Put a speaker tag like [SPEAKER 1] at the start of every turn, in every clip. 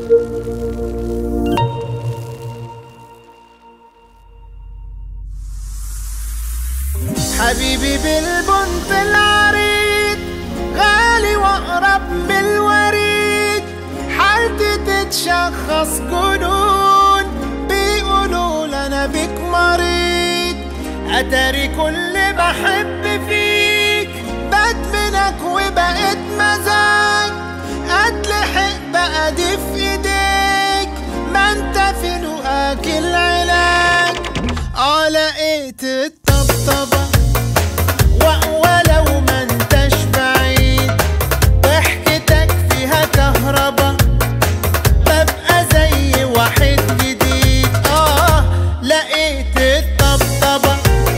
[SPEAKER 1] حبيبي بالبنط العريض، غالي واقرب من الوريد، حالتي تتشخص جنون، بيقولوا انا بيك مريض. اتاري كل بحب فيك بدمنك وبقيت مزاج، اتلحق بقى دي في ايديك، ما انت في لقاك العلاج. لقيت الطبطبة ولو ما انتش بعيد، ضحكتك فيها كهربا، ببقى زي واحد جديد. لقيت الطبطبة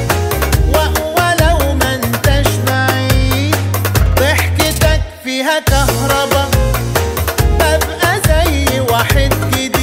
[SPEAKER 1] ولو ما انتش بعيد، ضحكتك فيها كهربا، ببقى زي واحد جديد.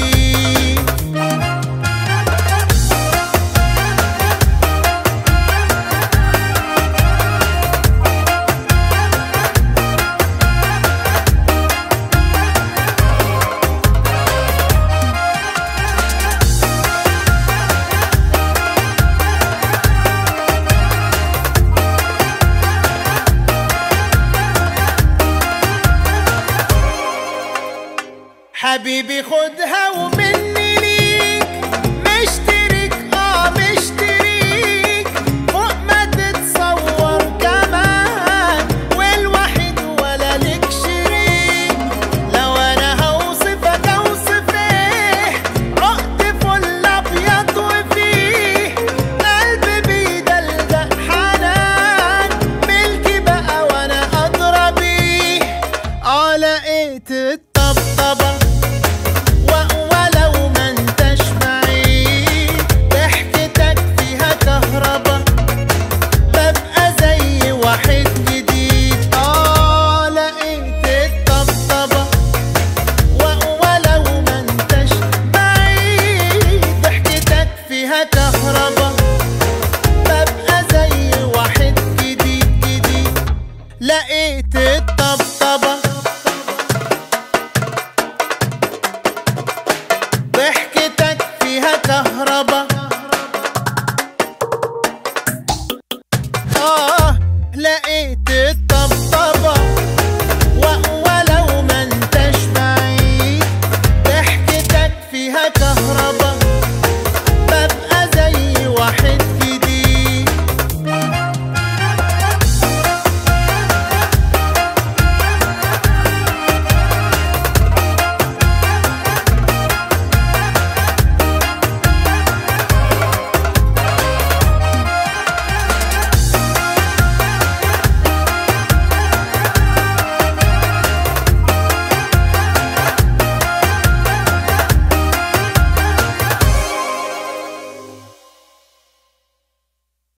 [SPEAKER 1] حبيبي خدها ومني